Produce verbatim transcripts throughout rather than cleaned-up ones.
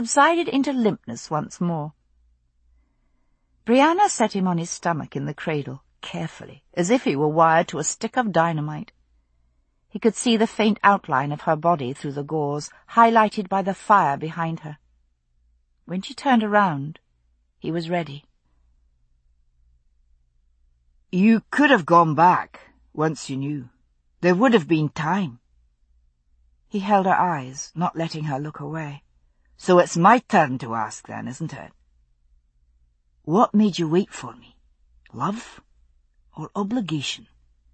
subsided into limpness once more. Brianna set him on his stomach in the cradle, carefully, as if he were wired to a stick of dynamite. He could see the faint outline of her body through the gauze, highlighted by the fire behind her. When she turned around, he was ready. You could have gone back, once you knew. There would have been time. He held her eyes, not letting her look away. So it's my turn to ask then, isn't it? What made you wait for me? Love or obligation?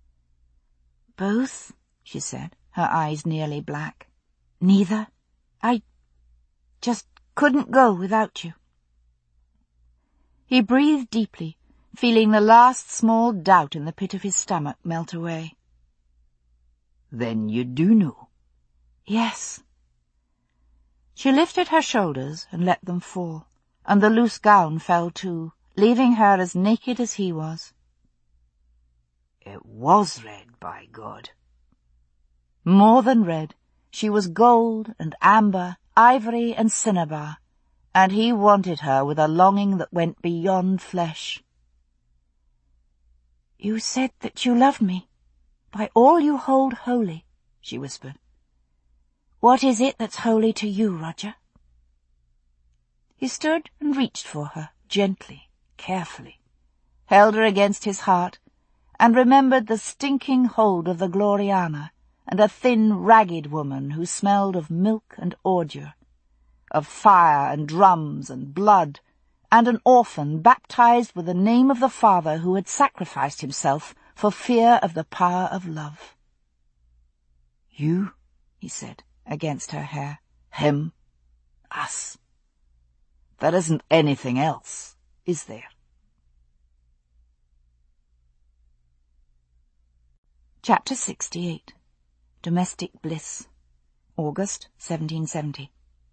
Both, she said, her eyes nearly black. Neither. I just couldn't go without you. He breathed deeply, feeling the last small doubt in the pit of his stomach melt away. Then you do know? Yes. She lifted her shoulders and let them fall, and the loose gown fell too, leaving her as naked as he was. It was red, by God. More than red. She was gold and amber, ivory and cinnabar, and he wanted her with a longing that went beyond flesh. You said that you loved me, by all you hold holy, she whispered. What is it that's holy to you, Roger? He stood and reached for her, gently, carefully, held her against his heart, and remembered the stinking hold of the Gloriana and a thin, ragged woman who smelled of milk and ordure, of fire and drums and blood, and an orphan baptized with the name of the father who had sacrificed himself for fear of the power of love. You, he said, against her hair. Him. Us. There isn't anything else, is there? Chapter sixty-eight. Domestic Bliss. August, seventeen seventy.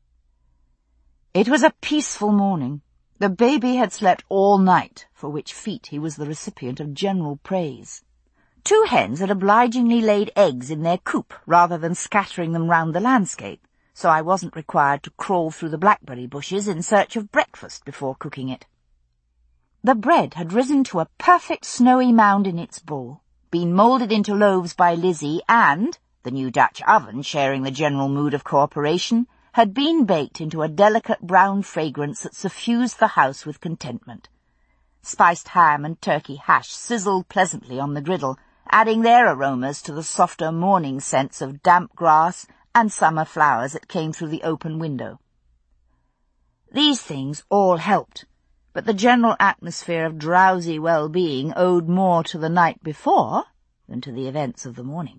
It was a peaceful morning. The baby had slept all night, for which feat he was the recipient of general praise. Two hens had obligingly laid eggs in their coop rather than scattering them round the landscape, so I wasn't required to crawl through the blackberry bushes in search of breakfast before cooking it. The bread had risen to a perfect snowy mound in its bowl, been moulded into loaves by Lizzie, and, the new Dutch oven sharing the general mood of cooperation, had been baked into a delicate brown fragrance that suffused the house with contentment. Spiced ham and turkey hash sizzled pleasantly on the griddle, adding their aromas to the softer morning scents of damp grass and summer flowers that came through the open window. These things all helped, but the general atmosphere of drowsy well-being owed more to the night before than to the events of the morning.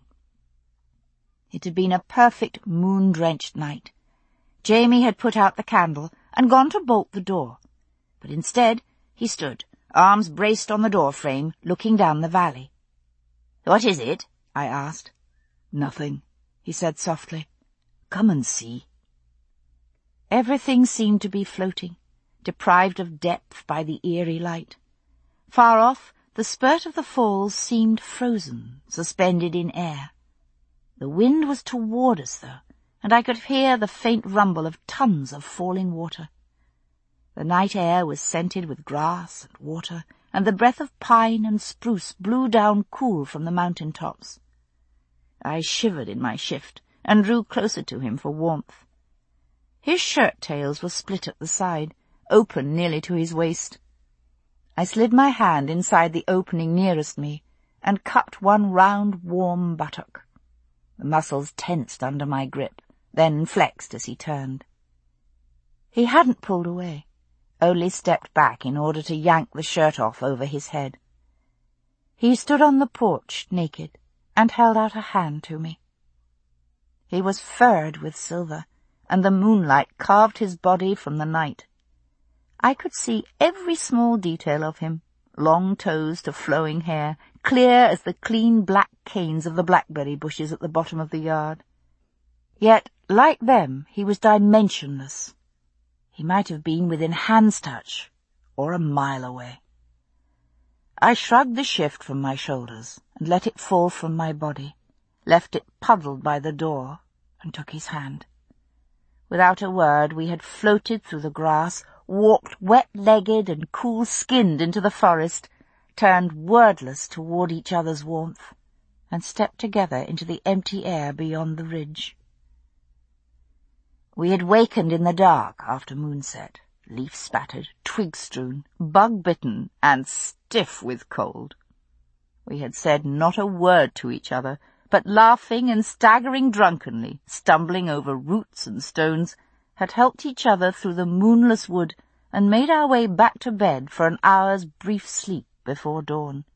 It had been a perfect moon-drenched night. Jamie had put out the candle and gone to bolt the door, but instead he stood, arms braced on the door-frame, looking down the valley. "What is it?" I asked. "Nothing," he said softly. "Come and see." Everything seemed to be floating, deprived of depth by the eerie light. Far off, the spurt of the falls seemed frozen, suspended in air. The wind was toward us, though, and I could hear the faint rumble of tons of falling water. The night air was scented with grass and water, and the breath of pine and spruce blew down cool from the mountain tops. I shivered in my shift and drew closer to him for warmth. His shirt-tails were split at the side, open nearly to his waist. I slid my hand inside the opening nearest me and cupped one round, warm buttock. The muscles tensed under my grip, then flexed as he turned. He hadn't pulled away, only stepped back in order to yank the shirt off over his head. He stood on the porch, naked, and held out a hand to me. He was furred with silver, and the moonlight carved his body from the night. I could see every small detail of him, long toes to flowing hair, clear as the clean black canes of the blackberry bushes at the bottom of the yard. Yet, like them, he was dimensionless. He might have been within hand's touch, or a mile away. I shrugged the shift from my shoulders and let it fall from my body, left it puddled by the door, and took his hand. Without a word, we had floated through the grass, walked wet-legged and cool-skinned into the forest, turned wordless toward each other's warmth, and stepped together into the empty air beyond the ridge. We had wakened in the dark after moonset, leaf-spattered, twig-strewn, bug-bitten, and stiff with cold. We had said not a word to each other, but laughing and staggering drunkenly, stumbling over roots and stones, had helped each other through the moonless wood and made our way back to bed for an hour's brief sleep before dawn.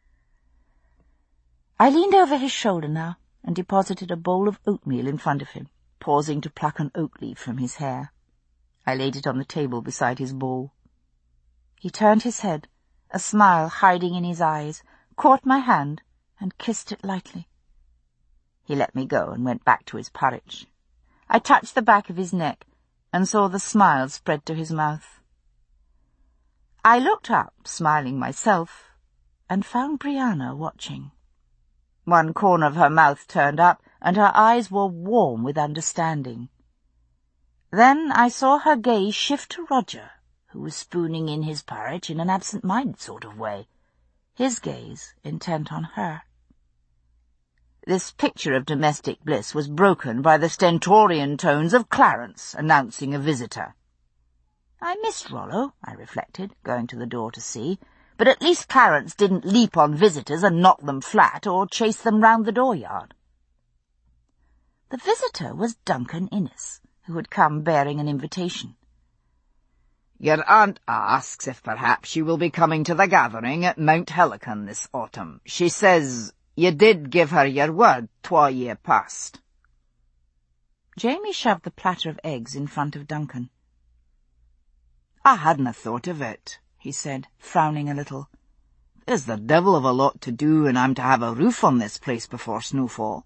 I leaned over his shoulder now and deposited a bowl of oatmeal in front of him, pausing to pluck an oat leaf from his hair. I laid it on the table beside his bowl. He turned his head, a smile hiding in his eyes, caught my hand, and kissed it lightly. He let me go and went back to his porridge. I touched the back of his neck and saw the smile spread to his mouth. I looked up, smiling myself, and found Brianna watching. One corner of her mouth turned up, and her eyes were warm with understanding. Then I saw her gaze shift to Roger, who was spooning in his porridge in an absent-minded sort of way, his gaze intent on her. This picture of domestic bliss was broken by the stentorian tones of Clarence announcing a visitor. I missed Rollo, I reflected, going to the door to see, but at least Clarence didn't leap on visitors and knock them flat or chase them round the dooryard. The visitor was Duncan Innes, who had come bearing an invitation. "Your aunt asks if perhaps you will be coming to the gathering at Mount Helicon this autumn. She says you did give her your word twa year past." Jamie shoved the platter of eggs in front of Duncan. "I hadna thought of it," he said, frowning a little. "There's the devil of a lot to do, and I'm to have a roof on this place before snowfall."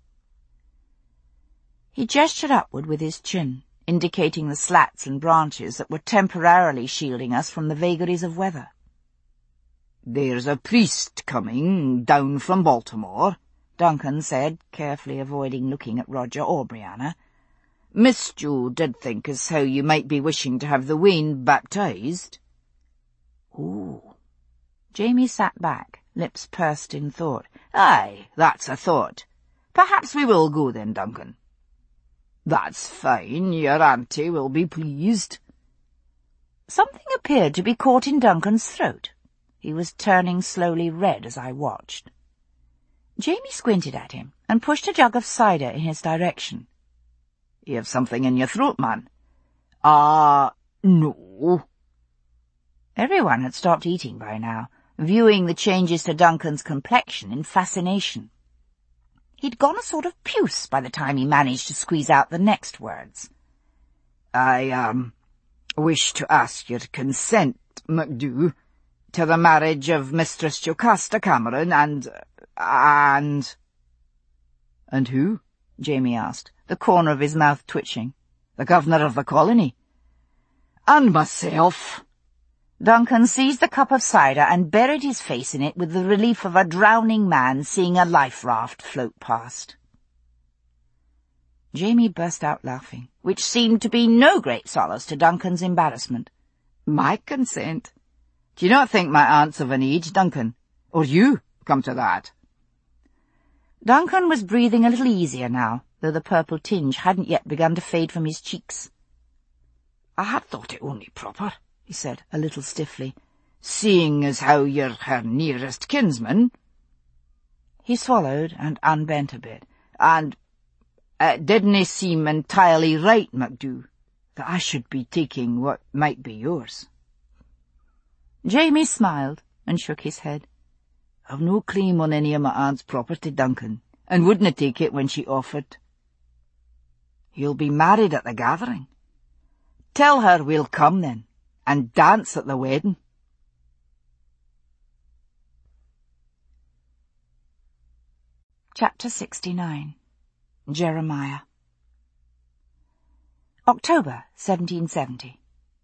He gestured upward with his chin, indicating the slats and branches that were temporarily shielding us from the vagaries of weather. "There's a priest coming down from Baltimore," Duncan said, carefully avoiding looking at Roger or Brianna. "Miss Jo did think as how you might be wishing to have the wean baptized." Ooh. Jamie sat back, lips pursed in thought. "Aye, that's a thought. Perhaps we will go then, Duncan." "That's fine. Your auntie will be pleased." Something appeared to be caught in Duncan's throat. He was turning slowly red as I watched. Jamie squinted at him and pushed a jug of cider in his direction. "You have something in your throat, man?" "Ah, uh, no." Everyone had stopped eating by now, viewing the changes to Duncan's complexion in fascination. He'd gone a sort of puce by the time he managed to squeeze out the next words. "I, um, wish to ask your consent, MacDhu, to the marriage of Mistress Jocasta Cameron and... and—" "And who?" Jamie asked, the corner of his mouth twitching. "The governor of the colony." "And myself." Duncan seized the cup of cider and buried his face in it with the relief of a drowning man seeing a life raft float past. Jamie burst out laughing, which seemed to be no great solace to Duncan's embarrassment. "My consent? Do you not think my aunt's of an age, Duncan? Or you, come to that?" Duncan was breathing a little easier now, though the purple tinge hadn't yet begun to fade from his cheeks. "I had thought it only proper," he said, a little stiffly, "seeing as how you're her nearest kinsman." He swallowed and unbent a bit. "And it didn't seem entirely right, MacDhu, that I should be taking what might be yours." Jamie smiled and shook his head. "I've no claim on any of my aunt's property, Duncan, and wouldn't take it when she offered." "You'll be married at the gathering. Tell her we'll come then, and dance at the wedding." Chapter sixty-nine. Jeremiah. October seventeen seventy.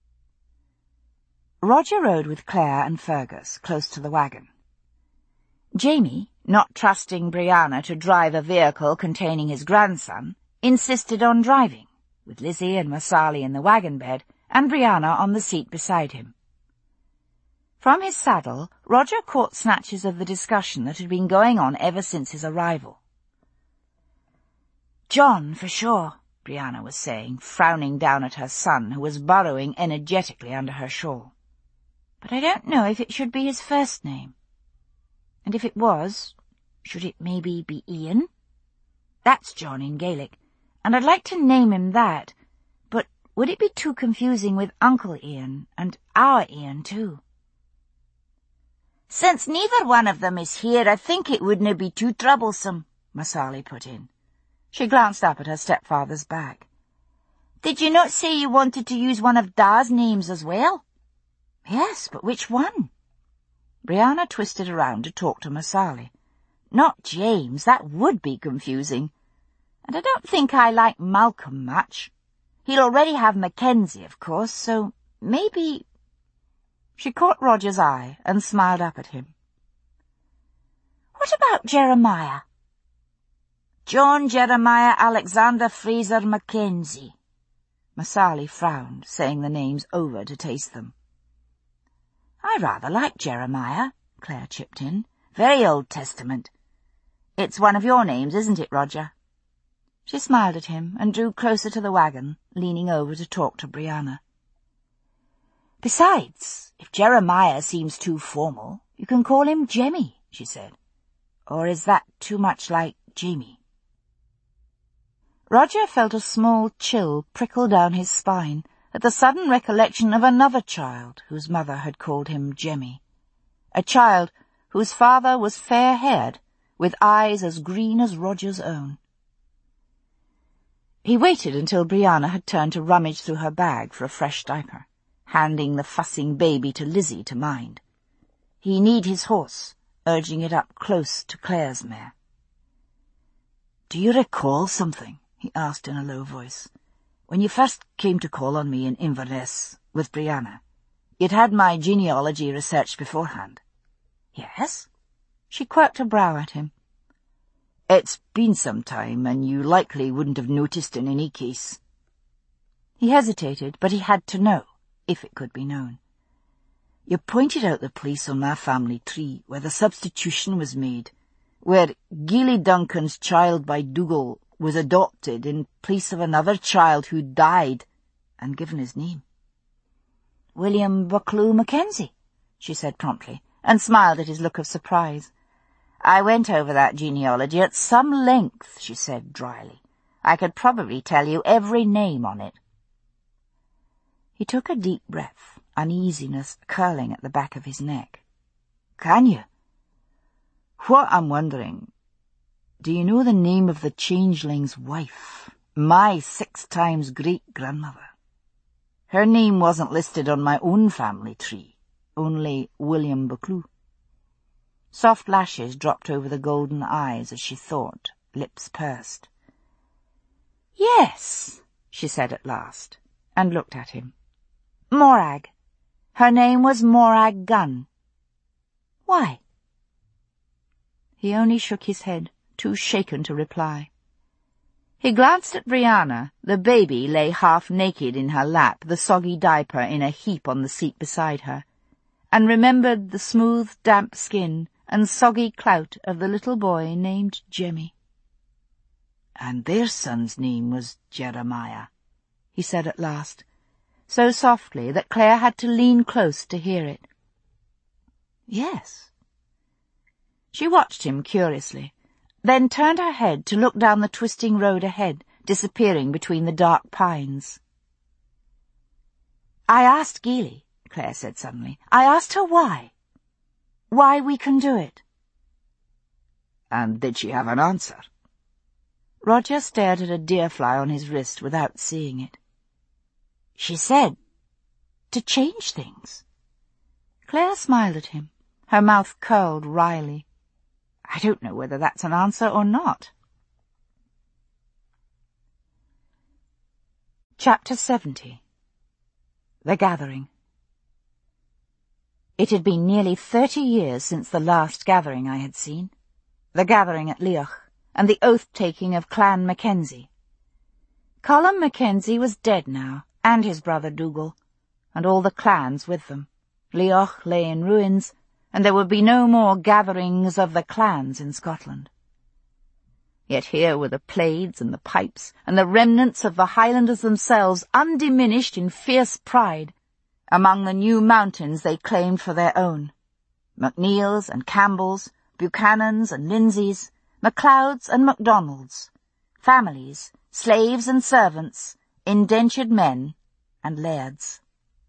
Roger rode with Claire and Fergus close to the wagon. Jamie, not trusting Brianna to drive a vehicle containing his grandson, insisted on driving, with Lizzie and Marsali in the wagon bed, and Brianna on the seat beside him. From his saddle, Roger caught snatches of the discussion that had been going on ever since his arrival. "John, for sure," Brianna was saying, frowning down at her son, who was burrowing energetically under her shawl. "But I don't know if it should be his first name. And if it was, should it maybe be Ian? That's John in Gaelic, and I'd like to name him that, but would it be too confusing with Uncle Ian, and our Ian too?" "Since neither one of them is here, I think it wouldn't be too troublesome," Marsali put in. She glanced up at her stepfather's back. "Did you not say you wanted to use one of Da's names as well?" "Yes, but which one?" Brianna twisted around to talk to Marsali. "Not James, that would be confusing. And I don't think I like Malcolm much. He'll already have Mackenzie, of course, so maybe—" She caught Roger's eye and smiled up at him. "What about Jeremiah?" "John Jeremiah Alexander Fraser Mackenzie." Marsali frowned, saying the names over to taste them. "I rather like Jeremiah," Claire chipped in. "Very Old Testament. It's one of your names, isn't it, Roger?" She smiled at him and drew closer to the wagon, leaning over to talk to Brianna. "Besides, if Jeremiah seems too formal, you can call him Jemmy," she said. "Or is that too much like Jamie?" Roger felt a small chill prickle down his spine at the sudden recollection of another child whose mother had called him Jemmy. A child whose father was fair-haired, with eyes as green as Roger's own. He waited until Brianna had turned to rummage through her bag for a fresh diaper, handing the fussing baby to Lizzie to mind. He kneed his horse, urging it up close to Claire's mare. "Do you recall something?" he asked in a low voice. "When you first came to call on me in Inverness with Brianna, you'd had my genealogy researched beforehand." "Yes?" She quirked a brow at him. "It's been some time, and you likely wouldn't have noticed in any case." He hesitated, but he had to know, if it could be known. "You pointed out the place on my family tree where the substitution was made, where Gilly Duncan's child by Dougal was adopted in place of another child who died and given his name." "William Buccleuch Mackenzie," she said promptly, and smiled at his look of surprise. "I went over that genealogy at some length," she said dryly. "I could probably tell you every name on it." He took a deep breath, uneasiness curling at the back of his neck. "Can you? What I'm wondering, do you know the name of the changeling's wife, my six times great-grandmother? Her name wasn't listed on my own family tree, only William Buccleuch." Soft lashes dropped over the golden eyes as she thought, lips pursed. "Yes," she said at last, and looked at him. "Morag. Her name was Morag Gunn." "Why?" He only shook his head, too shaken to reply. He glanced at Brianna. The baby lay half-naked in her lap, the soggy diaper in a heap on the seat beside her, and remembered the smooth, damp skin and soggy clout of the little boy named Jemmy. "And their son's name was Jeremiah," he said at last, so softly that Claire had to lean close to hear it. "Yes." She watched him curiously, then turned her head to look down the twisting road ahead, disappearing between the dark pines. "I asked Geely," Claire said suddenly. "I asked her why. Why we can do it." "And did she have an answer?" Roger stared at a deer-fly on his wrist without seeing it. "She said, to change things." Claire smiled at him, her mouth curled wryly. "I don't know whether that's an answer or not." Chapter seventy. The Gathering. It had been nearly thirty years since the last gathering I had seen, the gathering at Leoch, and the oath-taking of Clan Mackenzie. Colum Mackenzie was dead now, and his brother Dougal, and all the clans with them. Leoch lay in ruins, and there would be no more gatherings of the clans in Scotland. Yet here were the plaids and the pipes, and the remnants of the Highlanders themselves, undiminished in fierce pride, among the new mountains they claimed for their own. MacNeills and Campbells, Buchanans and Lindsays, MacLeods and MacDonalds, families, slaves and servants, indentured men and lairds.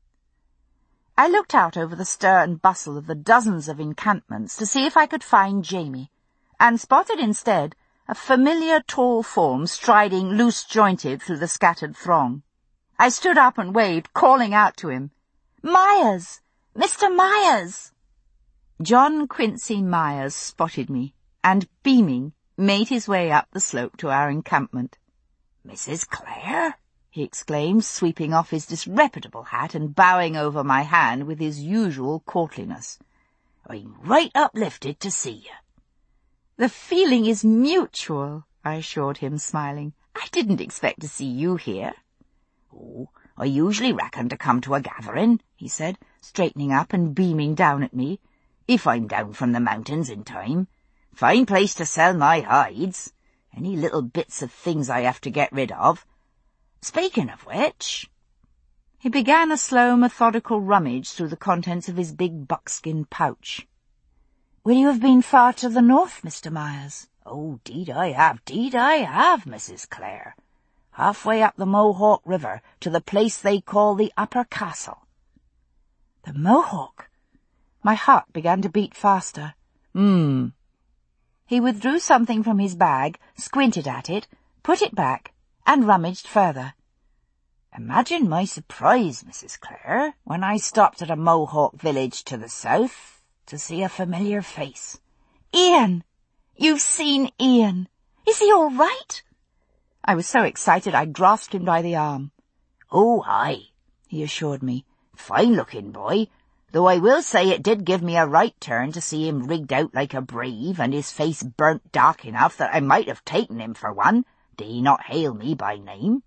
I looked out over the stir and bustle of the dozens of encampments to see if I could find Jamie, and spotted instead a familiar tall form striding loose-jointed through the scattered throng. I stood up and waved, calling out to him, "Myers! Mister Myers!" John Quincy Myers spotted me, and, beaming, made his way up the slope to our encampment. "Missus Clare?" he exclaimed, sweeping off his disreputable hat and bowing over my hand with his usual courtliness. "I'm right uplifted to see you." "The feeling is mutual," I assured him, smiling. "I didn't expect to see you here." "Oh, I usually reckon to come to a gathering," he said, straightening up and beaming down at me, "if I'm down from the mountains in time. Fine place to sell my hides. Any little bits of things I have to get rid of. Speaking of which—" He began a slow, methodical rummage through the contents of his big buckskin pouch. "Will you have been far to the north, Mister Myers?" "Oh, deed I have, deed I have, Missus Clare. Halfway up the Mohawk River to the place they call the Upper Castle." "The Mohawk?" My heart began to beat faster. Hmm. He withdrew something from his bag, squinted at it, put it back, and rummaged further. "Imagine my surprise, Missus Clare, when I stopped at a Mohawk village to the south to see a familiar face." "Ian! You've seen Ian! Is he all right?" I was so excited I grasped him by the arm. "Oh, aye," he assured me. "Fine-looking boy, though I will say it did give me a right turn to see him rigged out like a brave and his face burnt dark enough that I might have taken him for one, did he not hail me by name."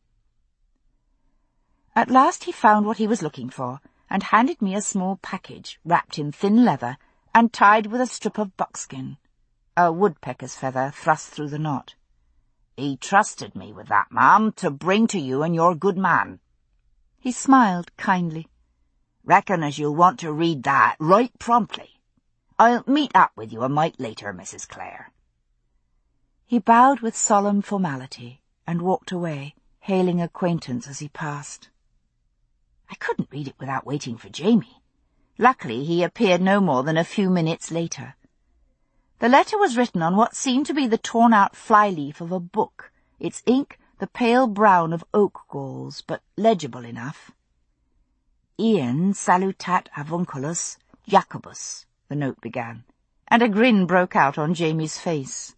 At last he found what he was looking for, and handed me a small package wrapped in thin leather and tied with a strip of buckskin, a woodpecker's feather thrust through the knot. "He trusted me with that, ma'am, to bring to you and your good man." He smiled kindly. "Reckon as you'll want to read that right promptly. I'll meet up with you a mite later, Missus Clare." He bowed with solemn formality and walked away, hailing acquaintance as he passed. I couldn't read it without waiting for Jamie. Luckily, he appeared no more than a few minutes later. The letter was written on what seemed to be the torn-out fly-leaf of a book, its ink the pale brown of oak galls, but legible enough. "Ian salutat avunculus Jacobus," the note began, and a grin broke out on Jamie's face.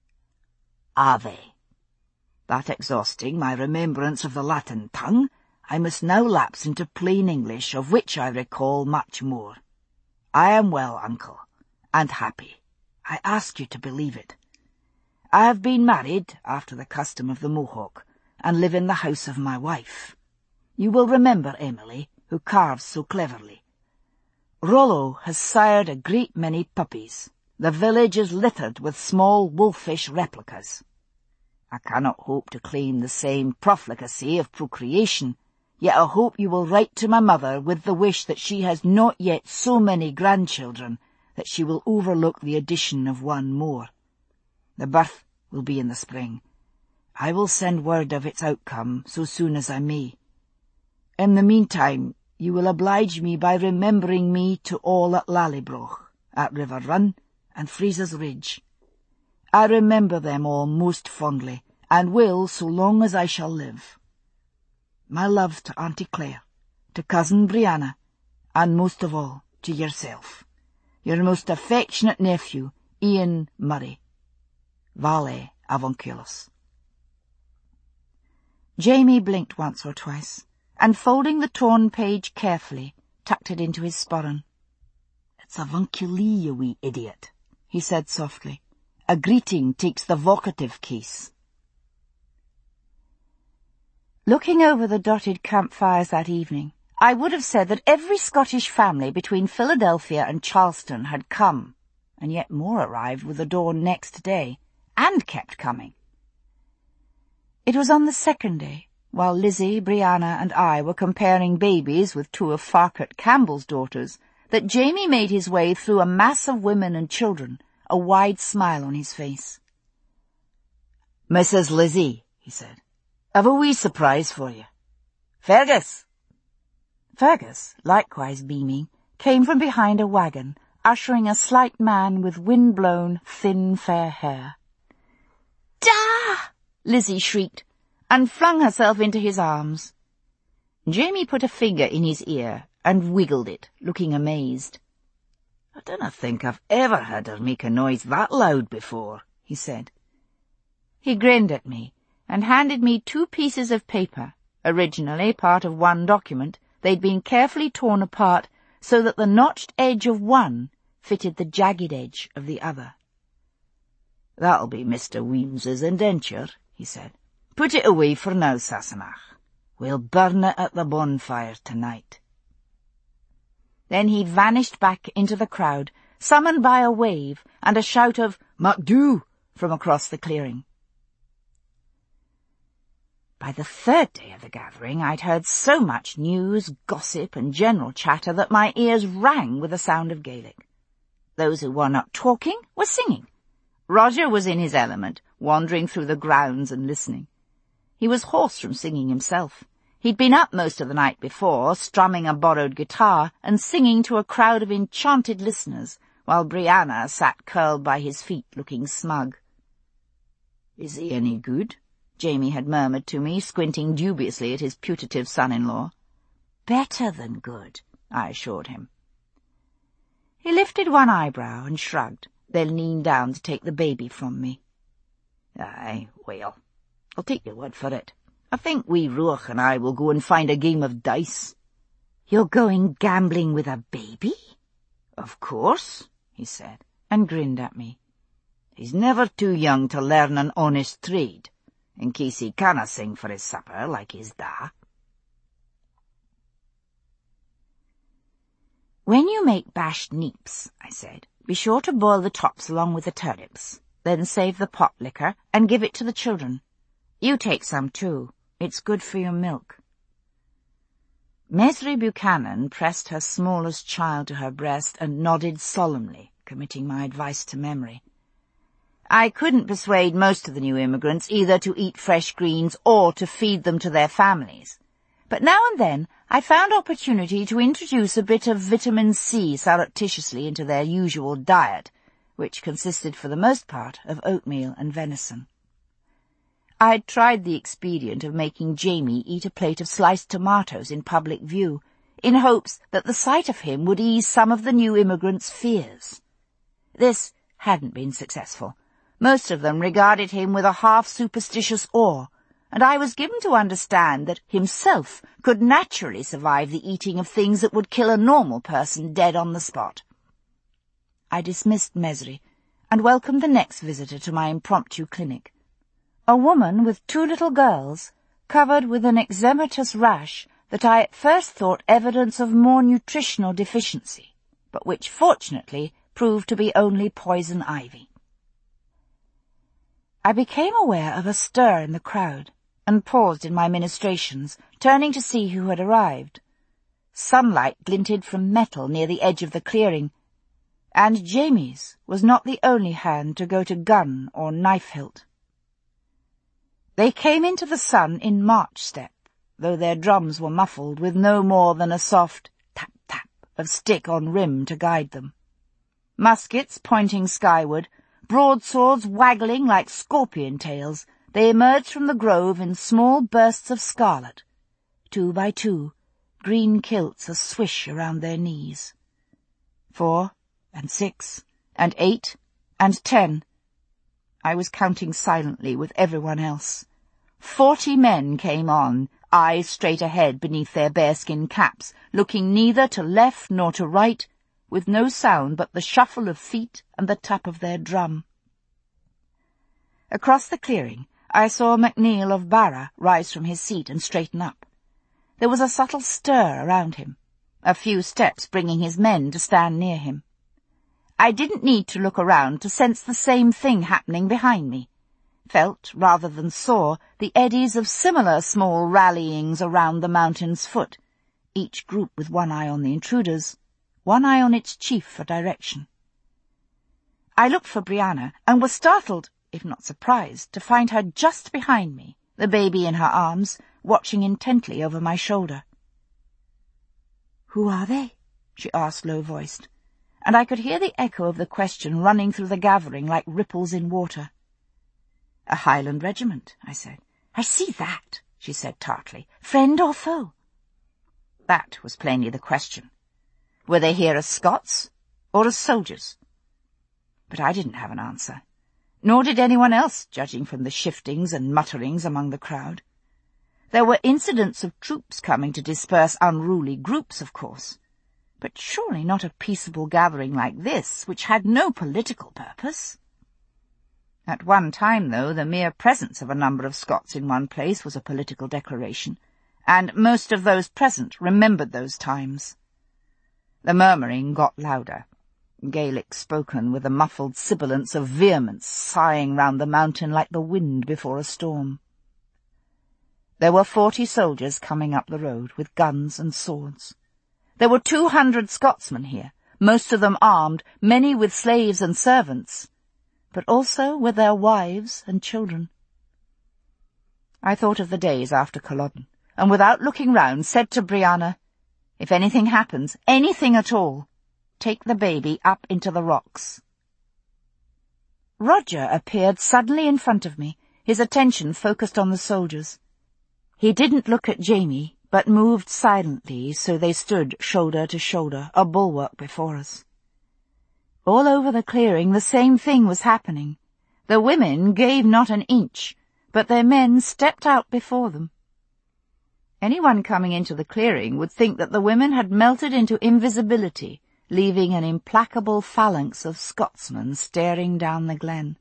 "Ave. That exhausting my remembrance of the Latin tongue, I must now lapse into plain English, of which I recall much more. I am well, uncle, and happy. I ask you to believe it. I have been married, after the custom of the Mohawk, and live in the house of my wife. You will remember Emily, who carves so cleverly. Rollo has sired a great many puppies. The village is littered with small wolfish replicas. I cannot hope to claim the same profligacy of procreation, yet I hope you will write to my mother with the wish that she has not yet so many grandchildren that she will overlook the addition of one more. The birth will be in the spring. I will send word of its outcome so soon as I may. In the meantime, you will oblige me by remembering me to all at Lallybroch, at River Run, and Fraser's Ridge. I remember them all most fondly, and will so long as I shall live. My love to Auntie Clare, to Cousin Brianna, and most of all to yourself. Your most affectionate nephew, Ian Murray. Vale Avunculus. Jamie blinked once or twice, and folding the torn page carefully, tucked it into his sporran. "It's avunculi, you wee idiot," he said softly. "A greeting takes the vocative case." Looking over the dotted campfires that evening, I would have said that every Scottish family between Philadelphia and Charleston had come, and yet more arrived with the dawn next day, and kept coming. It was on the second day, while Lizzie, Brianna, and I were comparing babies with two of Farquhar Campbell's daughters, that Jamie made his way through a mass of women and children, a wide smile on his face. "Missus Lizzie," he said, "I've a wee surprise for you. Fergus!" Fergus, likewise beaming, came from behind a wagon, ushering a slight man with wind-blown, thin, fair hair. "Da!" Lizzie shrieked, and flung herself into his arms. Jamie put a finger in his ear and wiggled it, looking amazed. "I dunna think I've ever heard her make a noise that loud before," he said. He grinned at me and handed me two pieces of paper, originally part of one document. They'd been carefully torn apart so that the notched edge of one fitted the jagged edge of the other. "That'll be Mister Weems's indenture," he said. "Put it away for now, Sassenach. We'll burn it at the bonfire tonight." Then he vanished back into the crowd, summoned by a wave and a shout of "MacDoo" from across the clearing. By the third day of the gathering, I'd heard so much news, gossip, and general chatter that my ears rang with the sound of Gaelic. Those who were not talking were singing. Roger was in his element, wandering through the grounds and listening. He was hoarse from singing himself. He'd been up most of the night before, strumming a borrowed guitar and singing to a crowd of enchanted listeners, while Brianna sat curled by his feet, looking smug. "Is he any good?" Jamie had murmured to me, squinting dubiously at his putative son-in-law. "Better than good," I assured him. He lifted one eyebrow and shrugged, then leaned down to take the baby from me. "Aye, well, I'll take your word for it. I think wee Ruach and I will go and find a game of dice." "You're going gambling with a baby?" "Of course," he said, and grinned at me. "He's never too young to learn an honest trade, in case he canna sing for his supper like his da." "When you make bashed neeps," I said, "be sure to boil the tops along with the turnips, then save the pot liquor and give it to the children. You take some too. It's good for your milk." Mesri Buchanan pressed her smallest child to her breast and nodded solemnly, committing my advice to memory. I couldn't persuade most of the new immigrants either to eat fresh greens or to feed them to their families. But now and then I found opportunity to introduce a bit of vitamin C surreptitiously into their usual diet, which consisted for the most part of oatmeal and venison. I'd tried the expedient of making Jamie eat a plate of sliced tomatoes in public view, in hopes that the sight of him would ease some of the new immigrants' fears. This hadn't been successful. Most of them regarded him with a half-superstitious awe, and I was given to understand that himself could naturally survive the eating of things that would kill a normal person dead on the spot. I dismissed Mesri and welcomed the next visitor to my impromptu clinic. A woman with two little girls, covered with an eczematous rash that I at first thought evidence of more nutritional deficiency, but which fortunately proved to be only poison ivy. I became aware of a stir in the crowd, and paused in my ministrations, turning to see who had arrived. Sunlight glinted from metal near the edge of the clearing, and Jamie's was not the only hand to go to gun or knife hilt. They came into the sun in march step, though their drums were muffled with no more than a soft tap-tap of stick on rim to guide them. Muskets pointing skyward, broadswords waggling like scorpion tails, they emerged from the grove in small bursts of scarlet, two by two, green kilts a swish around their knees. Four, and six, and eight, and ten. I was counting silently with everyone else. Forty men came on, eyes straight ahead beneath their bearskin caps, looking neither to left nor to right, with no sound but the shuffle of feet and the tap of their drum. Across the clearing, I saw MacNeil of Barra rise from his seat and straighten up. There was a subtle stir around him, a few steps bringing his men to stand near him. I didn't need to look around to sense the same thing happening behind me, felt, rather than saw, the eddies of similar small rallyings around the mountain's foot, each group with one eye on the intruders, one eye on its chief for direction. I looked for Brianna, and was startled, if not surprised, to find her just behind me, the baby in her arms, watching intently over my shoulder. "Who are they?" she asked low-voiced, and I could hear the echo of the question running through the gathering like ripples in water. "A Highland regiment," I said. "I see that," she said tartly. "Friend or foe?" That was plainly the question. Were they here as Scots or as soldiers? But I didn't have an answer, nor did anyone else, judging from the shiftings and mutterings among the crowd. There were incidents of troops coming to disperse unruly groups, of course, but surely not a peaceable gathering like this, which had no political purpose. At one time, though, the mere presence of a number of Scots in one place was a political declaration, and most of those present remembered those times. The murmuring got louder, Gaelic spoken with a muffled sibilance of vehemence sighing round the mountain like the wind before a storm. There were forty soldiers coming up the road with guns and swords. There were two hundred Scotsmen here, most of them armed, many with slaves and servants, but also with their wives and children. I thought of the days after Culloden, and without looking round said to Brianna, "If anything happens, anything at all, take the baby up into the rocks." Roger appeared suddenly in front of me, his attention focused on the soldiers. He didn't look at Jamie, but moved silently, so they stood shoulder to shoulder, a bulwark before us. All over the clearing the same thing was happening. The women gave not an inch, but their men stepped out before them. Anyone coming into the clearing would think that the women had melted into invisibility, leaving an implacable phalanx of Scotsmen staring down the glen.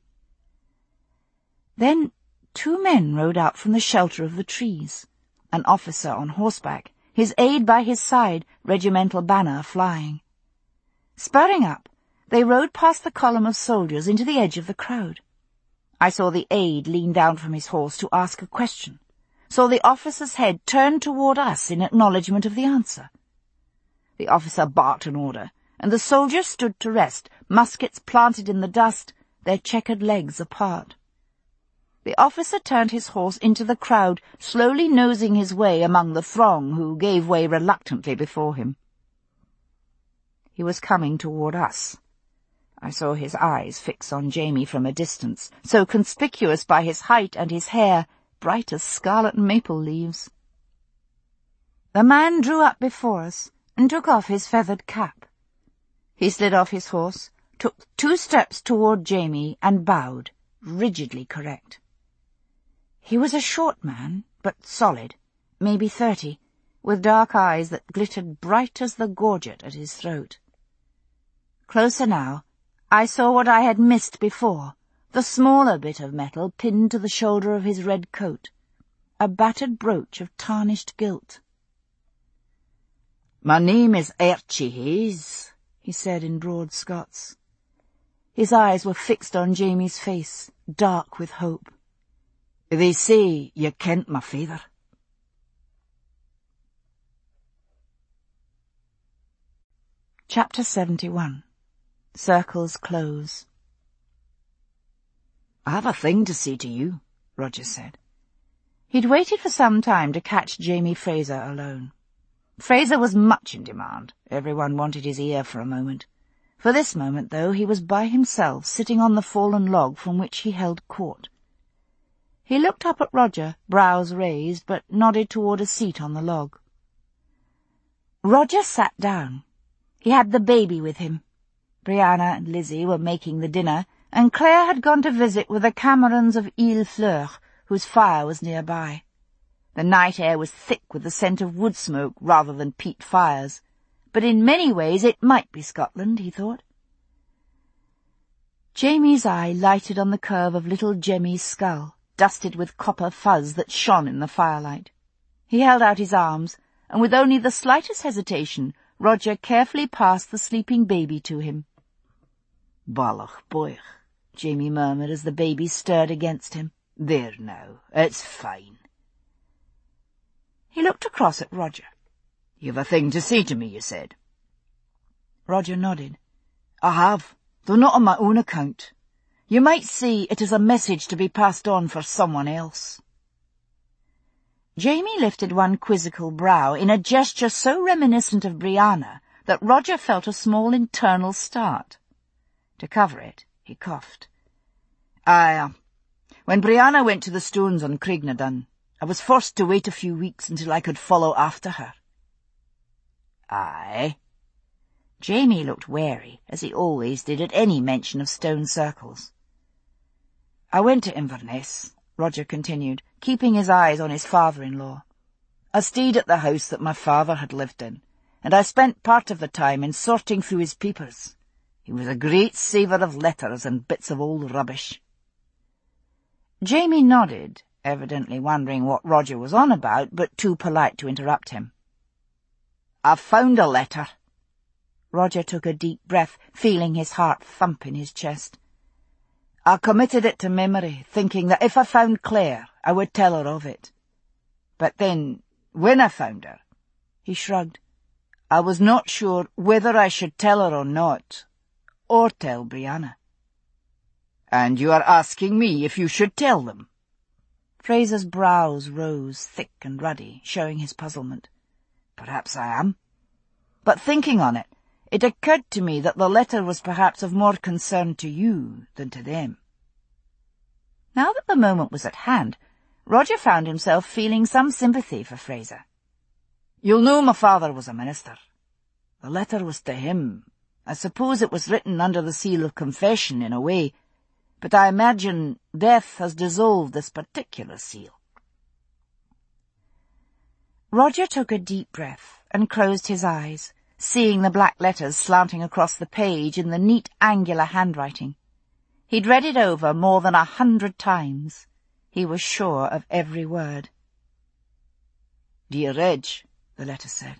Then two men rode out from the shelter of the trees, an officer on horseback, his aide by his side, regimental banner flying. Spurring up, they rode past the column of soldiers into the edge of the crowd. I saw the aide lean down from his horse to ask a question, saw the officer's head turn toward us in acknowledgment of the answer. The officer barked an order, and the soldiers stood to rest, muskets planted in the dust, their checkered legs apart. The officer turned his horse into the crowd, slowly nosing his way among the throng who gave way reluctantly before him. He was coming toward us. I saw his eyes fix on Jamie from a distance, so conspicuous by his height and his hair, bright as scarlet maple leaves. The man drew up before us and took off his feathered cap. He slid off his horse, took two steps toward Jamie, and bowed, rigidly correct. He was a short man, but solid, maybe thirty, with dark eyes that glittered bright as the gorget at his throat. Closer now, I saw what I had missed before, the smaller bit of metal pinned to the shoulder of his red coat, a battered brooch of tarnished gilt. "My name is Archie Hayes," he said in broad Scots. His eyes were fixed on Jamie's face, dark with hope. "They say you kent my father." Chapter seventy-one. Circles close. "I have a thing to say to you," Roger said. He'd waited for some time to catch Jamie Fraser alone. Fraser was much in demand. Everyone wanted his ear for a moment. For this moment, though, he was by himself, sitting on the fallen log from which he held court. He looked up at Roger, brows raised, but nodded toward a seat on the log. Roger sat down. He had the baby with him. Brianna and Lizzie were making the dinner, and Claire had gone to visit with the Camerons of Ile Fleur, whose fire was nearby. The night air was thick with the scent of wood smoke rather than peat fires, but in many ways it might be Scotland, he thought. Jamie's eye lighted on the curve of little Jemmy's skull, dusted with copper fuzz that shone in the firelight. He held out his arms, and with only the slightest hesitation, Roger carefully passed the sleeping baby to him. "Ballach boich," Jamie murmured as the baby stirred against him. "There now, it's fine." He looked across at Roger. "You've a thing to say to me, you said." Roger nodded. "I have, though not on my own account. You might say it is a message to be passed on for someone else." Jamie lifted one quizzical brow in a gesture so reminiscent of Brianna that Roger felt a small internal start. To cover it, he coughed. "Aye, uh, when Brianna went to the stones on Craignadun, I was forced to wait a few weeks until I could follow after her." "Aye?" Jamie looked wary, as he always did at any mention of stone circles. "I went to Inverness," Roger continued, keeping his eyes on his father-in-law. "I stayed at the house that my father had lived in, and I spent part of the time in sorting through his papers. He was a great saver of letters and bits of old rubbish." Jamie nodded, evidently wondering what Roger was on about, but too polite to interrupt him. "I've found a letter." Roger took a deep breath, feeling his heart thump in his chest. "I committed it to memory, thinking that if I found Claire, I would tell her of it. But then, when I found her," he shrugged, "I was not sure whether I should tell her or not, or tell Brianna." "And you are asking me if you should tell them?" Fraser's brows rose thick and ruddy, showing his puzzlement. "Perhaps I am. But thinking on it, it occurred to me that the letter was perhaps of more concern to you than to them." Now that the moment was at hand, Roger found himself feeling some sympathy for Fraser. "You'll know my father was a minister. The letter was to him. I suppose it was written under the seal of confession in a way, but I imagine death has dissolved this particular seal." Roger took a deep breath and closed his eyes, seeing the black letters slanting across the page in the neat angular handwriting. He'd read it over more than a hundred times. He was sure of every word. "Dear Reg," the letter said,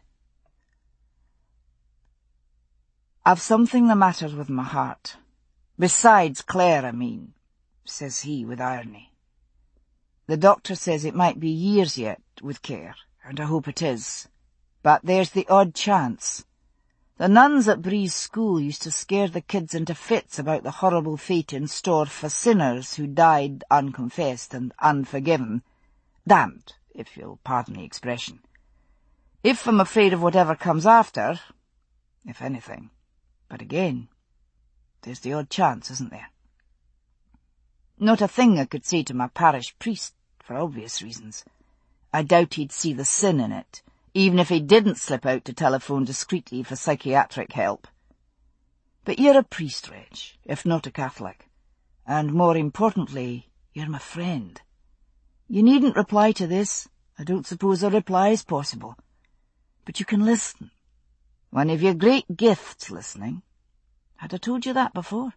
"I've something the matter with my heart. Besides Claire, I mean," says he with irony. "The doctor says it might be years yet with care, and I hope it is. But there's the odd chance. The nuns at Bree's school used to scare the kids into fits about the horrible fate in store for sinners who died unconfessed and unforgiven. Damned, if you'll pardon the expression. If I'm afraid of whatever comes after, if anything. But again, there's the odd chance, isn't there? Not a thing I could say to my parish priest, for obvious reasons. I doubt he'd see the sin in it, even if he didn't slip out to telephone discreetly for psychiatric help. But you're a priest, Reg, if not a Catholic. And more importantly, you're my friend. You needn't reply to this. I don't suppose a reply is possible. But you can listen. One of your great gifts, listening. Had I told you that before?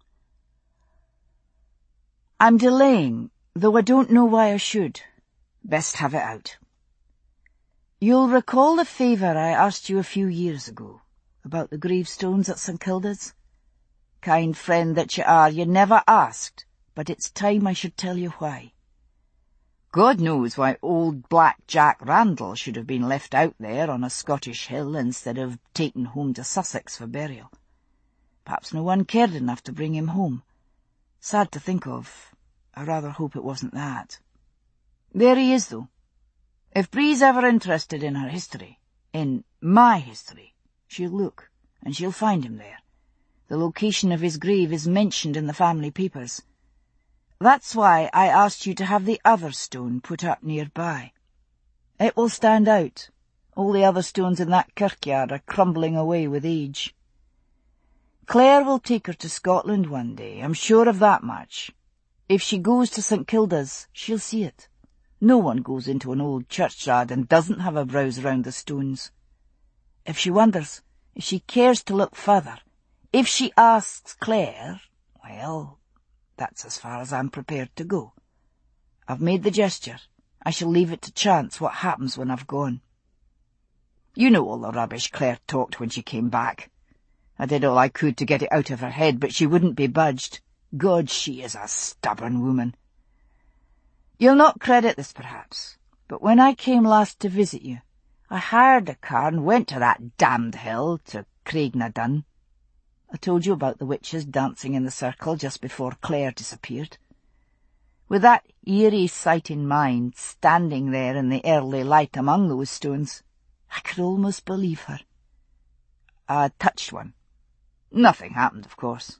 I'm delaying, though I don't know why I should. Best have it out. You'll recall the favour I asked you a few years ago, about the gravestones at St Kilda's? Kind friend that you are, you never asked, but it's time I should tell you why. God knows why old Black Jack Randall should have been left out there on a Scottish hill instead of taken home to Sussex for burial. Perhaps no one cared enough to bring him home. Sad to think of. I rather hope it wasn't that. There he is, though. If Bree's ever interested in her history, in my history, she'll look, and she'll find him there. The location of his grave is mentioned in the family papers. That's why I asked you to have the other stone put up nearby. It will stand out. All the other stones in that kirkyard are crumbling away with age. Claire will take her to Scotland one day, I'm sure of that much. If she goes to St Kilda's, she'll see it. No one goes into an old churchyard and doesn't have a browse round the stones. If she wonders, if she cares to look further, if she asks Claire, well, that's as far as I'm prepared to go. I've made the gesture. I shall leave it to chance what happens when I've gone. You know all the rubbish Claire talked when she came back. I did all I could to get it out of her head, but she wouldn't be budged. God, she is a stubborn woman. You'll not credit this, perhaps, but when I came last to visit you, I hired a car and went to that damned hill, to Craignaddon. I told you about the witches dancing in the circle just before Claire disappeared. With that eerie sight in mind, standing there in the early light among those stones, I could almost believe her. I touched one. Nothing happened, of course.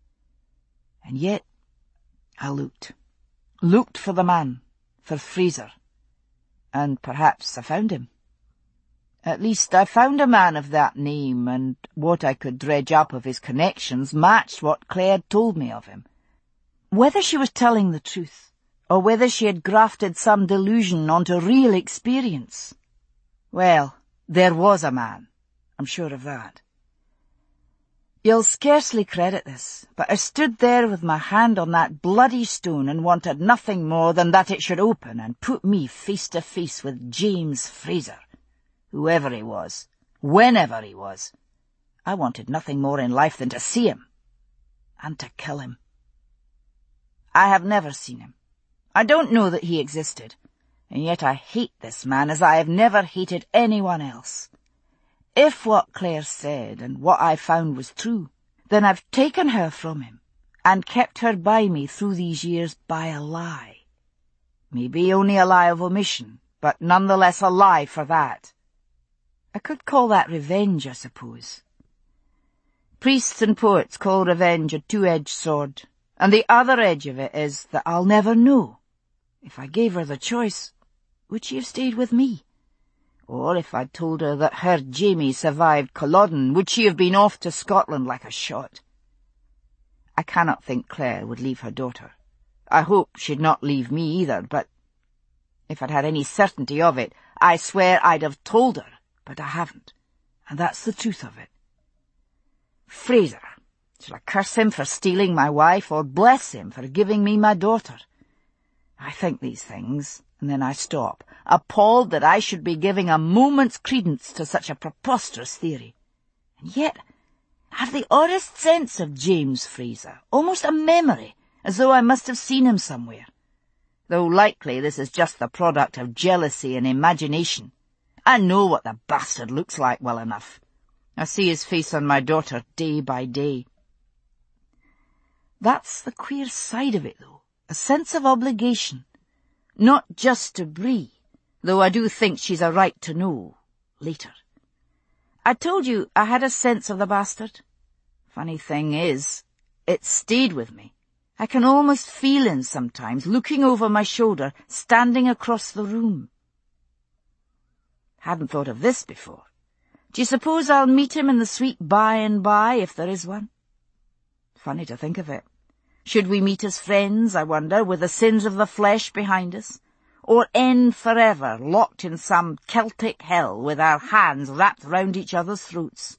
And yet I looked. Looked for the man, for Fraser. And perhaps I found him. At least I found a man of that name, and what I could dredge up of his connections matched what Claire told me of him. Whether she was telling the truth, or whether she had grafted some delusion onto real experience, well, there was a man, I'm sure of that. You'll scarcely credit this, but I stood there with my hand on that bloody stone and wanted nothing more than that it should open and put me face to face with James Fraser. Whoever he was, whenever he was, I wanted nothing more in life than to see him, and to kill him. I have never seen him. I don't know that he existed, and yet I hate this man as I have never hated anyone else. If what Claire said and what I found was true, then I've taken her from him, and kept her by me through these years by a lie. Maybe only a lie of omission, but nonetheless a lie for that. I could call that revenge, I suppose. Priests and poets call revenge a two-edged sword, and the other edge of it is that I'll never know. If I gave her the choice, would she have stayed with me? Or if I'd told her that her Jamie survived Culloden, would she have been off to Scotland like a shot? I cannot think Claire would leave her daughter. I hope she'd not leave me either, but if I'd had any certainty of it, I swear I'd have told her. But I haven't, and that's the truth of it. Fraser, shall I curse him for stealing my wife, or bless him for giving me my daughter? I think these things, and then I stop, appalled that I should be giving a moment's credence to such a preposterous theory. And yet I've the oddest sense of James Fraser, almost a memory, as though I must have seen him somewhere. Though likely this is just the product of jealousy and imagination. I know what the bastard looks like well enough. I see his face on my daughter day by day. That's the queer side of it, though. A sense of obligation. Not just to Bree, though I do think she's a right to know, later. I told you I had a sense of the bastard. Funny thing is, it stayed with me. I can almost feel him sometimes, looking over my shoulder, standing across the room. Hadn't thought of this before. Do you suppose I'll meet him in the sweet by and by, if there is one? Funny to think of it. Should we meet as friends, I wonder, with the sins of the flesh behind us? Or end forever, locked in some Celtic hell, with our hands wrapped round each other's throats?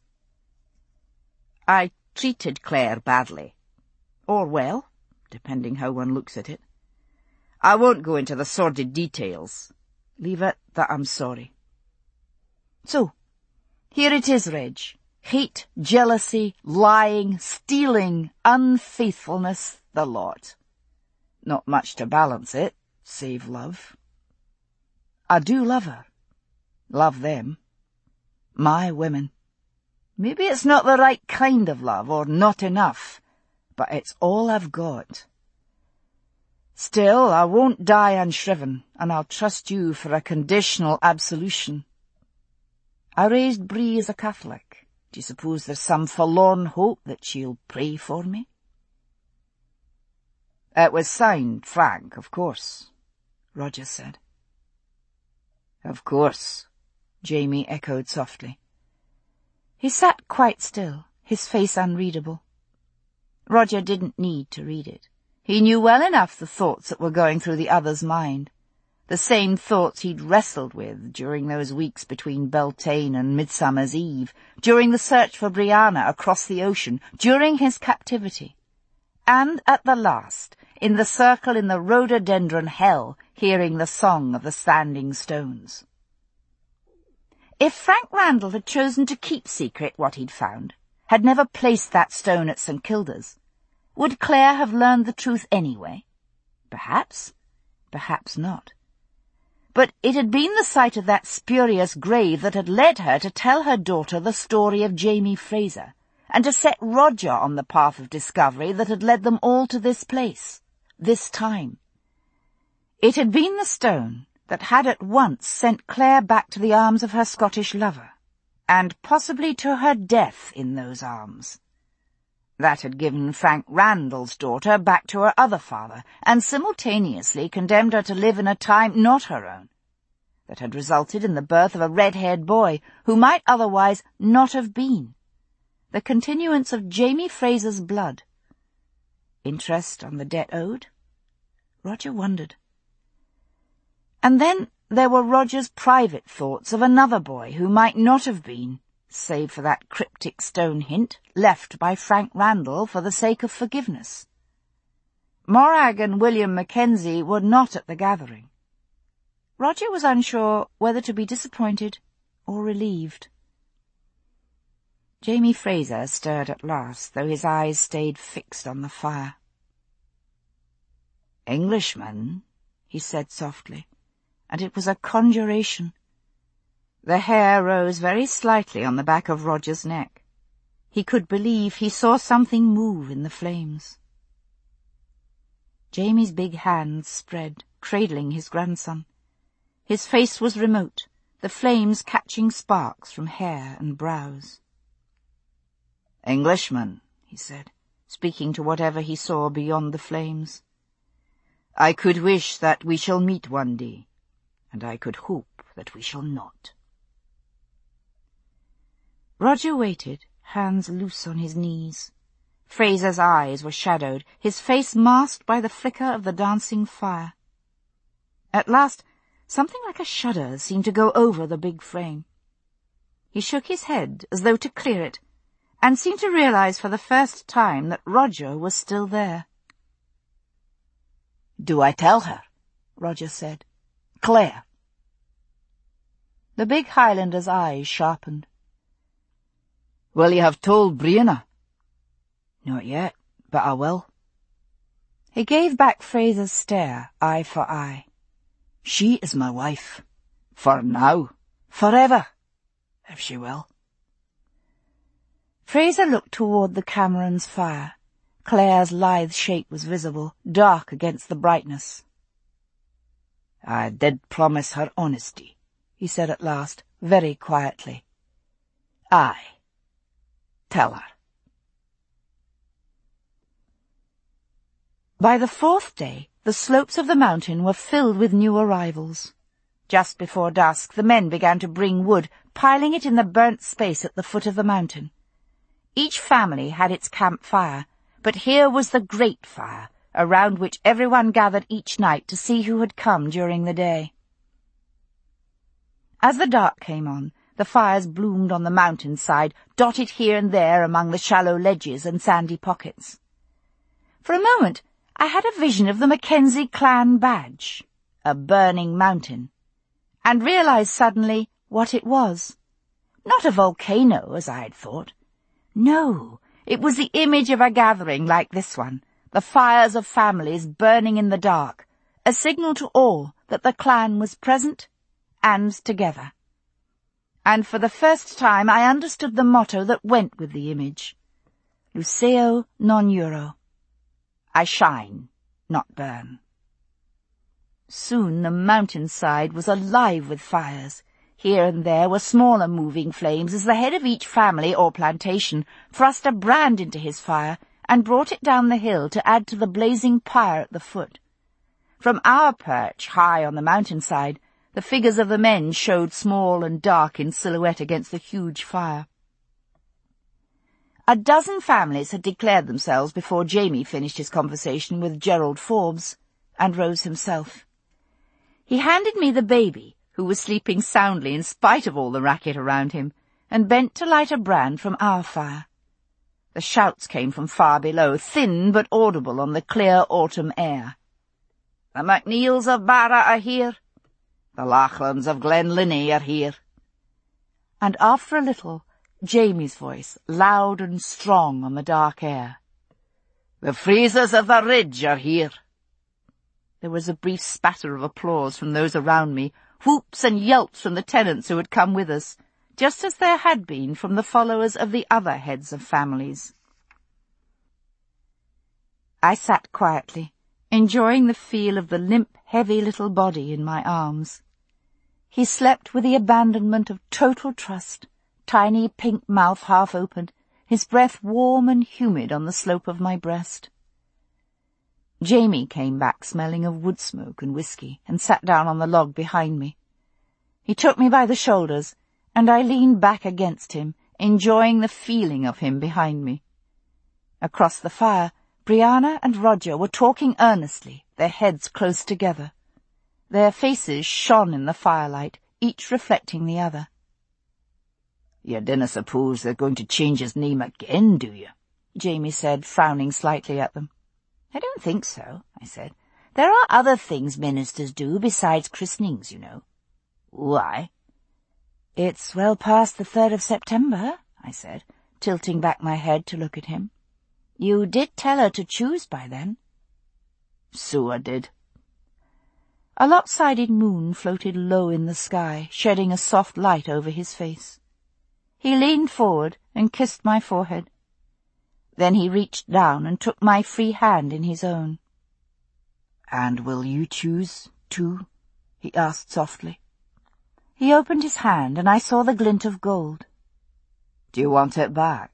I treated Claire badly. Or well, depending how one looks at it. I won't go into the sordid details. Leave it that I'm sorry. So, here it is, Reg. Hate, jealousy, lying, stealing, unfaithfulness, the lot. Not much to balance it, save love. I do love her. Love them. My women. Maybe it's not the right kind of love, or not enough, but it's all I've got. Still, I won't die unshriven, and I'll trust you for a conditional absolution. I raised Bree as a Catholic. Do you suppose there's some forlorn hope that she'll pray for me? It was signed Frank, of course, Roger said. Of course, Jamie echoed softly. He sat quite still, his face unreadable. Roger didn't need to read it. He knew well enough the thoughts that were going through the other's mind. The same thoughts he'd wrestled with during those weeks between Beltane and Midsummer's Eve, during the search for Brianna across the ocean, during his captivity. And at the last, in the circle in the rhododendron hell, hearing the song of the standing stones. If Frank Randall had chosen to keep secret what he'd found, had never placed that stone at St Kilda's, would Clare have learned the truth anyway? Perhaps, perhaps not. But it had been the sight of that spurious grave that had led her to tell her daughter the story of Jamie Fraser, and to set Roger on the path of discovery that had led them all to this place, this time. It had been the stone that had at once sent Clare back to the arms of her Scottish lover, and possibly to her death in those arms. That had given Frank Randall's daughter back to her other father, and simultaneously condemned her to live in a time not her own. That had resulted in the birth of a red-haired boy who might otherwise not have been. The continuance of Jamie Fraser's blood. Interest on the debt owed? Roger wondered. And then there were Roger's private thoughts of another boy who might not have been, save for that cryptic stone hint left by Frank Randall for the sake of forgiveness. Morag and William Mackenzie were not at the gathering. Roger was unsure whether to be disappointed or relieved. Jamie Fraser stirred at last, though his eyes stayed fixed on the fire. "Englishman," he said softly, and it was a conjuration. The hair rose very slightly on the back of Roger's neck. He could believe he saw something move in the flames. Jamie's big hands spread, cradling his grandson. His face was remote, the flames catching sparks from hair and brows. "Englishman," he said, speaking to whatever he saw beyond the flames. "I could wish that we shall meet one day, and I could hope that we shall not." Roger waited, hands loose on his knees. Fraser's eyes were shadowed, his face masked by the flicker of the dancing fire. At last, something like a shudder seemed to go over the big frame. He shook his head as though to clear it, and seemed to realize for the first time that Roger was still there. "Do I tell her?" Roger said. "Clare." The big Highlander's eyes sharpened. "Will you have told Brianna?" "Not yet, but I will." He gave back Fraser's stare, eye for eye. "She is my wife. For now. Forever, if she will." Fraser looked toward the Cameron's fire. Clare's lithe shape was visible, dark against the brightness. "I did promise her honesty," he said at last, very quietly. "Aye. Tell her." By the fourth day, the slopes of the mountain were filled with new arrivals. Just before dusk, the men began to bring wood, piling it in the burnt space at the foot of the mountain. Each family had its camp fire, but here was the great fire, around which everyone gathered each night to see who had come during the day. As the dark came on, the fires bloomed on the mountainside, dotted here and there among the shallow ledges and sandy pockets. For a moment, I had a vision of the Mackenzie clan badge, a burning mountain, and realized suddenly what it was. Not a volcano, as I had thought. No, it was the image of a gathering like this one, the fires of families burning in the dark, a signal to all that the clan was present and together. And for the first time I understood the motto that went with the image. Luceo non juro. I shine, not burn. Soon the mountainside was alive with fires. Here and there were smaller moving flames as the head of each family or plantation thrust a brand into his fire and brought it down the hill to add to the blazing pyre at the foot. From our perch, high on the mountainside, the figures of the men showed small and dark in silhouette against the huge fire. A dozen families had declared themselves before Jamie finished his conversation with Gerald Forbes and rose himself. He handed me the baby, who was sleeping soundly in spite of all the racket around him, and bent to light a brand from our fire. The shouts came from far below, thin but audible on the clear autumn air. The MacNeils of Barra are here. The Lachlans of Glenlinney are here. And after a little, Jamie's voice, loud and strong on the dark air. The Frasers of the Ridge are here. There was a brief spatter of applause from those around me, whoops and yelps from the tenants who had come with us, just as there had been from the followers of the other heads of families. I sat quietly, enjoying the feel of the limp, heavy little body in my arms. He slept with the abandonment of total trust, tiny pink mouth half opened, his breath warm and humid on the slope of my breast. Jamie came back smelling of wood smoke and whiskey and sat down on the log behind me. He took me by the shoulders, and I leaned back against him, enjoying the feeling of him behind me. Across the fire, Brianna and Roger were talking earnestly, their heads close together. Their faces shone in the firelight, each reflecting the other. You dinna suppose they're going to change his name again, do you? Jamie said, frowning slightly at them. I don't think so, I said. There are other things ministers do besides christenings, you know. Why? It's well past the third of September, I said, tilting back my head to look at him. You did tell her to choose by then. So I did. A lopsided moon floated low in the sky, shedding a soft light over his face. He leaned forward and kissed my forehead. Then he reached down and took my free hand in his own. And will you choose, too? He asked softly. He opened his hand, and I saw the glint of gold. Do you want it back?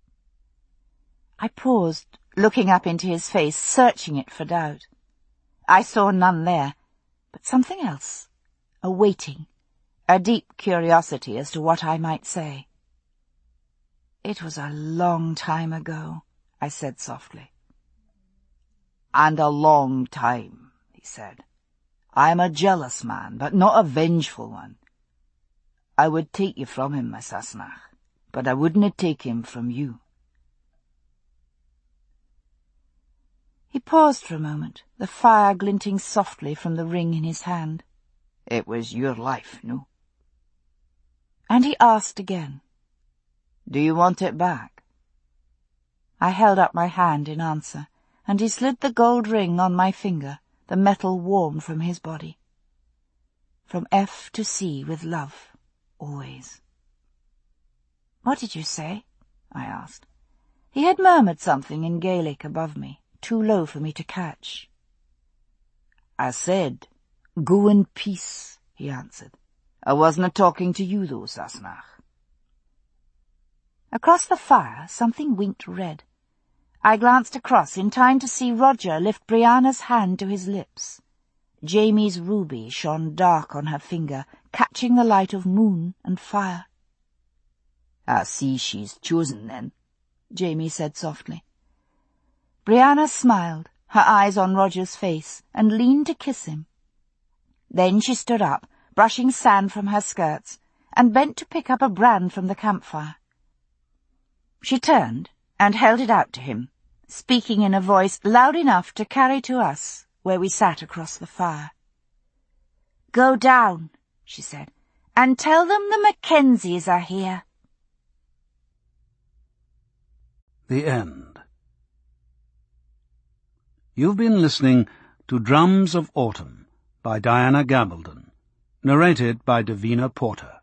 I paused, looking up into his face, searching it for doubt. I saw none there, but something else, a waiting, a deep curiosity as to what I might say. It was a long time ago, I said softly. And a long time, he said. I am a jealous man, but not a vengeful one. I would take you from him, my Sassenach, but I wouldn't take him from you. He paused for a moment, the fire glinting softly from the ring in his hand. It was your life, no? And he asked again. Do you want it back? I held up my hand in answer, and he slid the gold ring on my finger, the metal warm from his body. From F to C with love, always. What did you say? I asked. He had murmured something in Gaelic above me, too low for me to catch. I said, go in peace, he answered. I wasn't talking to you, though, Sassenach. Across the fire, something winked red. I glanced across in time to see Roger lift Brianna's hand to his lips. Jamie's ruby shone dark on her finger, catching the light of moon and fire. I see she's chosen, then, Jamie said softly. Brianna smiled, her eyes on Roger's face, and leaned to kiss him. Then she stood up, brushing sand from her skirts, and bent to pick up a brand from the campfire. She turned and held it out to him, speaking in a voice loud enough to carry to us where we sat across the fire. Go down, she said, and tell them the Mackenzies are here. The End. You've been listening to Drums of Autumn by Diana Gabaldon, narrated by Davina Porter.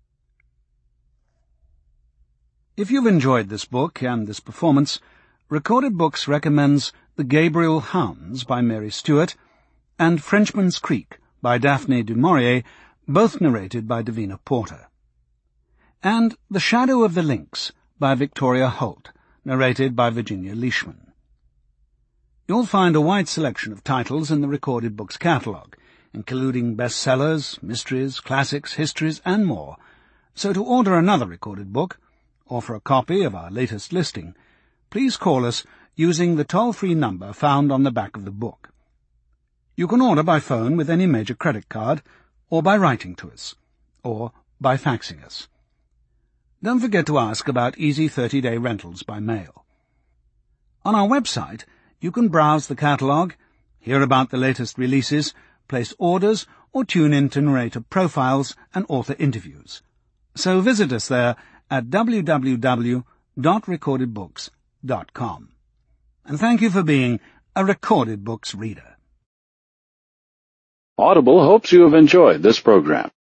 If you've enjoyed this book and this performance, Recorded Books recommends The Gabriel Hounds by Mary Stewart and Frenchman's Creek by Daphne du Maurier, both narrated by Davina Porter, and The Shadow of the Lynx by Victoria Holt, narrated by Virginia Leishman. You'll find a wide selection of titles in the Recorded Books catalogue, including bestsellers, mysteries, classics, histories, and more, so to order another recorded book, or for a copy of our latest listing, please call us using the toll-free number found on the back of the book. You can order by phone with any major credit card, or by writing to us, or by faxing us. Don't forget to ask about easy thirty-day rentals by mail. On our website, you can browse the catalogue, hear about the latest releases, place orders, or tune in to narrator profiles and author interviews. So visit us there at w w w dot recorded books dot com. And thank you for being a Recorded Books reader. Audible hopes you have enjoyed this program.